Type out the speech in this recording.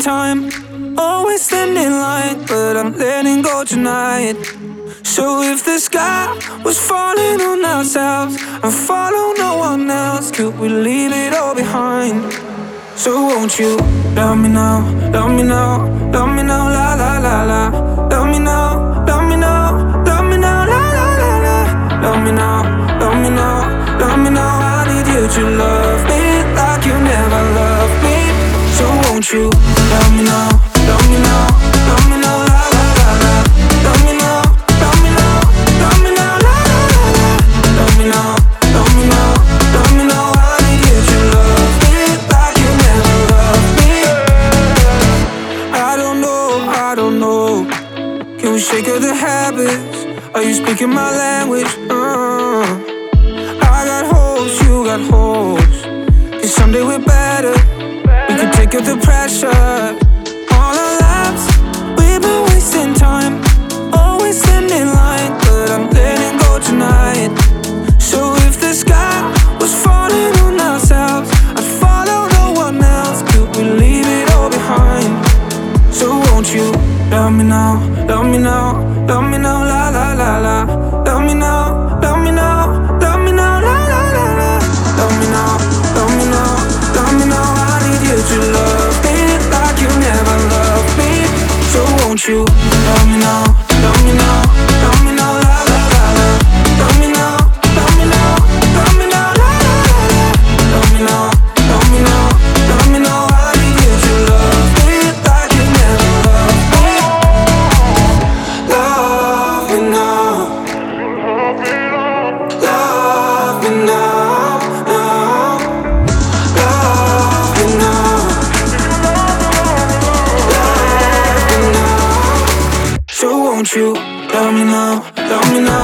time, always standing line, but I'm letting go tonight. So if the sky was falling on ourselves and follow no one else, could we leave it all behind? So won't you love me now, love me now, love me now, la la la la. Love me now, love me now, love me now, la la la la. Love me now, love me now, love me now. I need you to love me like you never loved me. So won't you love me now, love me now, love me now, la la la la. Love me now, love me now, love me now, la la la la. Love me now, love me now, love me now. I need you to love me like you never loved me. I don't know. Can we shake of the habits? Are you speaking my language? I got hopes, you got hopes. 'Cause someday we're better. We could take up the pressure. All our lives, we've been wasting time, always standing in line, but I'm letting go tonight. So if the sky was falling on ourselves, I'd follow no one else. Could we leave it all behind? So won't you love me now, love me now, love me now, la la la la. Love me now, love me now, love me now, la la la la. Love me now, love me now, love me now. I need you to love me like you never loved me. So won't you love me now, love me now, love me now, la la la la. Love me now, love me now, love me now, la la la la. Love me now, love me now, love me now. I need you to love me like you never loved me. Love me now, love me now, now. Love me now, love me now. So won't you love me now, love me now,